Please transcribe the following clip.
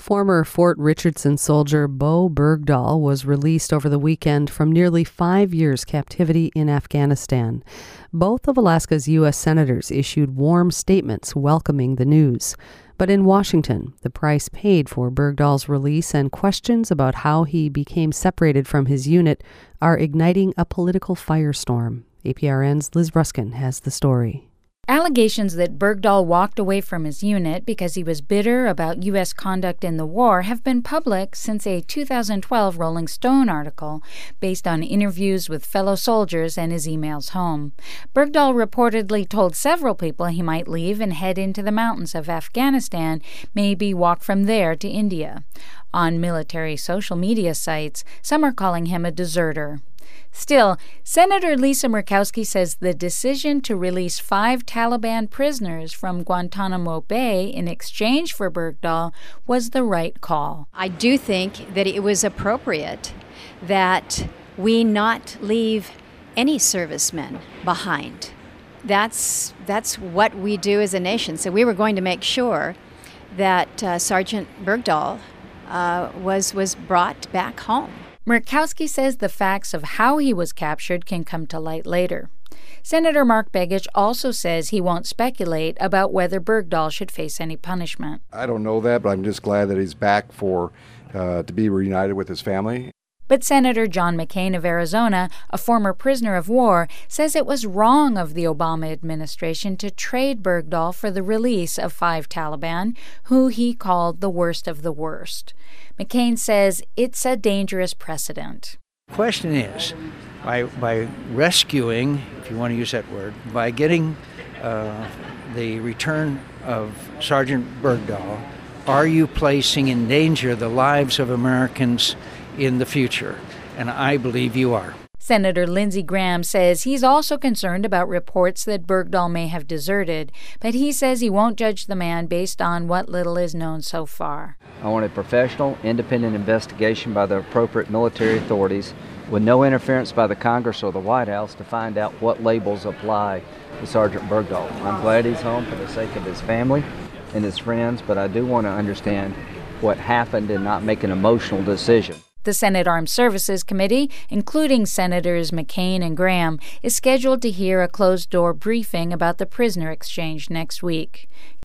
Former Fort Richardson soldier Bo Bergdahl was released over the weekend from nearly 5 years' captivity in Afghanistan. Both of Alaska's U.S. senators issued warm statements welcoming the news. But in Washington, the price paid for Bergdahl's release and questions about how he became separated from his unit are igniting a political firestorm. APRN's Liz Ruskin has the story. Allegations that Bergdahl walked away from his unit because he was bitter about U.S. conduct in the war have been public since a 2012 Rolling Stone article based on interviews with fellow soldiers and his emails home. Bergdahl reportedly told several people he might leave and head into the mountains of Afghanistan, maybe walk from there to India. On military social media sites, some are calling him a deserter. Still, Senator Lisa Murkowski says the decision to release 5 Taliban prisoners from Guantanamo Bay in exchange for Bergdahl was the right call. I do think that it was appropriate that we not leave any servicemen behind. That's what we do as a nation. So we were going to make sure that Sergeant Bergdahl was brought back home. Murkowski says the facts of how he was captured can come to light later. Senator Mark Begich also says he won't speculate about whether Bergdahl should face any punishment. I don't know that, but I'm just glad that he's back to be reunited with his family. But Senator John McCain of Arizona, a former prisoner of war, says it was wrong of the Obama administration to trade Bergdahl for the release of 5 Taliban, who he called the worst of the worst. McCain says it's a dangerous precedent. The question is, by rescuing, if you want to use that word, by getting the return of Sergeant Bergdahl, are you placing in danger the lives of Americans in the future? And I believe you are. Senator Lindsey Graham says he's also concerned about reports that Bergdahl may have deserted, but he says he won't judge the man based on what little is known so far. I want a professional, independent investigation by the appropriate military authorities with no interference by the Congress or the White House to find out what labels apply to Sergeant Bergdahl. I'm glad he's home for the sake of his family and his friends, but I do want to understand what happened and not make an emotional decision. The Senate Armed Services Committee, including Senators McCain and Graham, is scheduled to hear a closed-door briefing about the prisoner exchange next week.